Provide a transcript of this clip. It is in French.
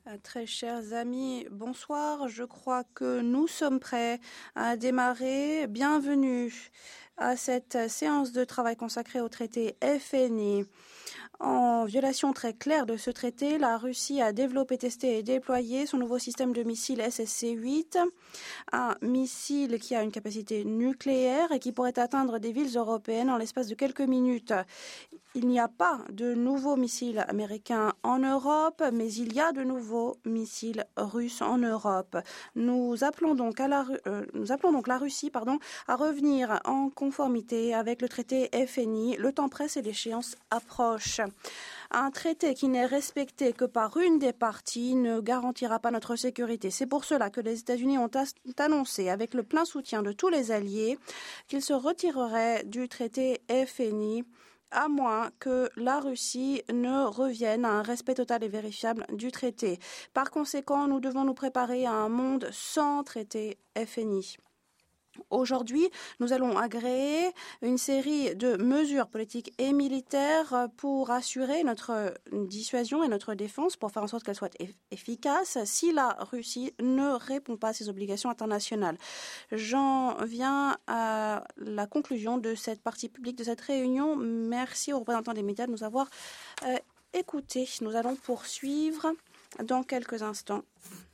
Très chers amis, bonsoir. Je crois que nous sommes prêts à démarrer. Bienvenue à cette séance de travail consacrée au traité FNI. En violation très claire de ce traité, la Russie a développé, testé et déployé son nouveau système de missiles SSC-8, un missile qui a une capacité nucléaire et qui pourrait atteindre des villes européennes en l'espace de quelques minutes. Il n'y a pas de nouveaux missiles américains en Europe, mais il y a de nouveaux missiles russes en Europe. Nous appelons donc la Russie à revenir en conformité avec le traité FNI. Le temps presse et l'échéance approche. Un traité qui n'est respecté que par une des parties ne garantira pas notre sécurité. C'est pour cela que les États-Unis ont annoncé, avec le plein soutien de tous les alliés, qu'ils se retireraient du traité FNI, à moins que la Russie ne revienne à un respect total et vérifiable du traité. Par conséquent, nous devons nous préparer à un monde sans traité FNI. Aujourd'hui, nous allons agréer une série de mesures politiques et militaires pour assurer notre dissuasion et notre défense, pour faire en sorte qu'elles soient efficaces si la Russie ne répond pas à ses obligations internationales. J'en viens à la conclusion de cette partie publique de cette réunion. Merci aux représentants des médias de nous avoir écoutés. Nous allons poursuivre dans quelques instants.